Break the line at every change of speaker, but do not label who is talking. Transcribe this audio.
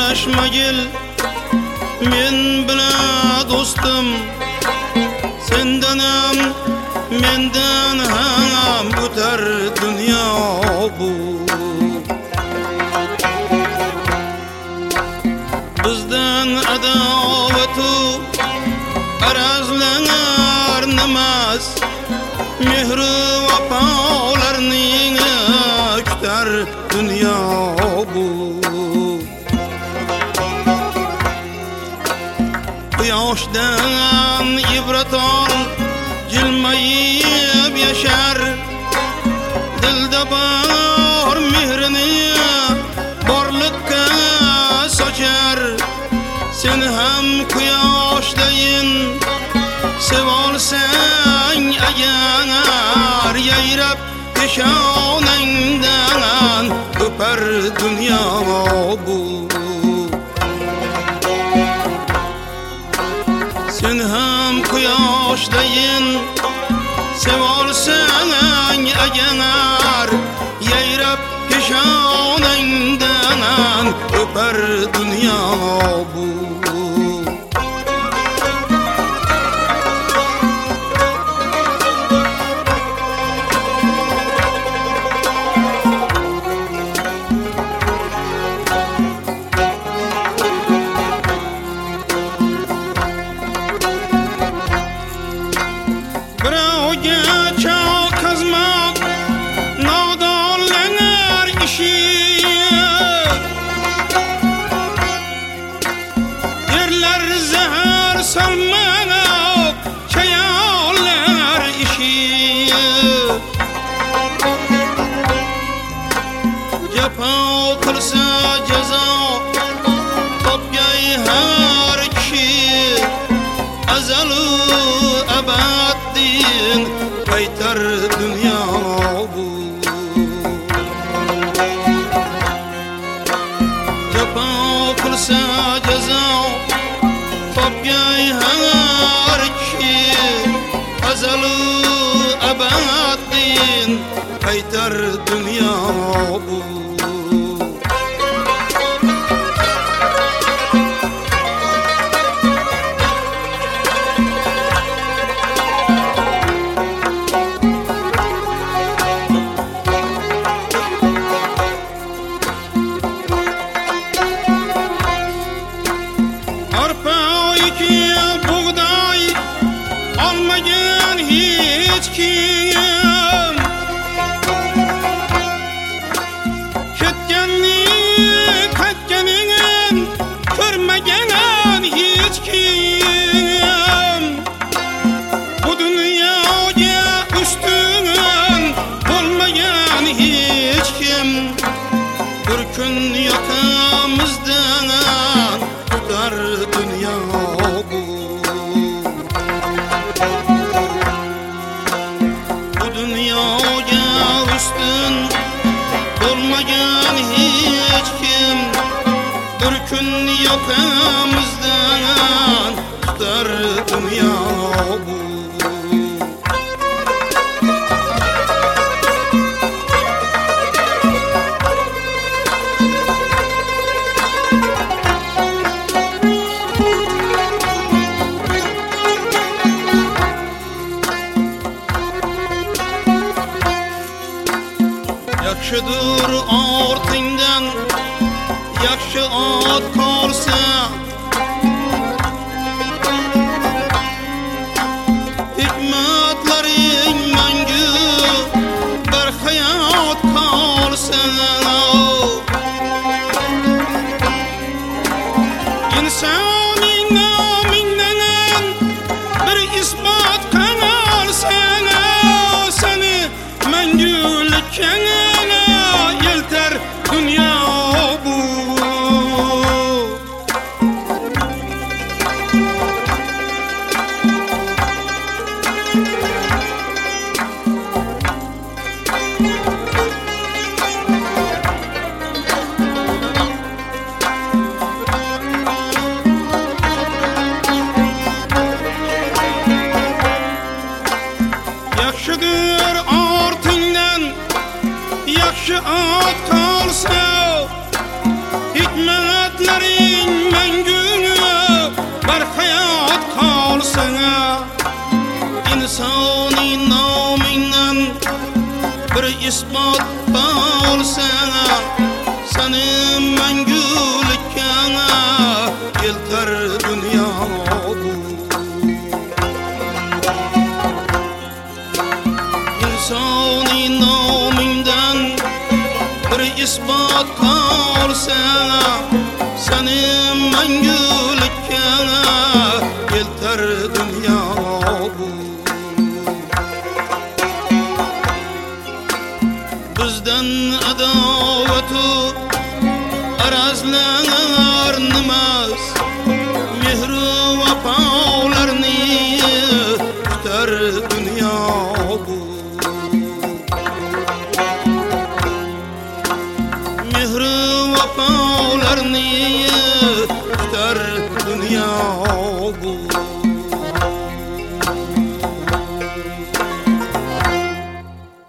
Yanaşmagil men bilan dostum, sendanam mendan ham o'tar dunyo bu. Bizdan adovatu arazlanar namas, mehri vafolarning kutar dunyo bu. Quyoshdan ibrat ol, jilmayib yashar, dilda bor mehrini borliqqa sochar. Sen ham quyoshdayin sevolsang agar, yayrab peshonangdan o'par dunyo bu. Sen ham quyoshdayin sevolsang agar, yayrab peshonangdan o'par dunyo bu. Jafo qilsa jazo topgay har kishi, azalu abaddin qaytar dunyo bu. Jafo qilsa jazo topgay har kishi, azalu abaddin qaytar dunyo bu. Yakamızdan tutar dünya bu. Bu dünyaya üstün olmayan hiç kim, bir gün yakamızdan tutar dünya bu. Yaxshidir ortingdan yaxshi ot qolsa, hikmatlaring mangu bir hayot qolsa. Insonning nomindan bir isbot qolsa, seni mangulikka yeltar dunyo bu. Yaxshidir ortingdan yaxshi ot qolsa, hikmat sözlerin mengüne bir hayat kalsana. İnsani namından bir ispat kalsana. Senin mengülikana yelter dünya bu. İnsani namından bir ispat kalsana. Senin mengülikana yelter dünya bu. Bizden adavatu arazlar nimas, mehru vapa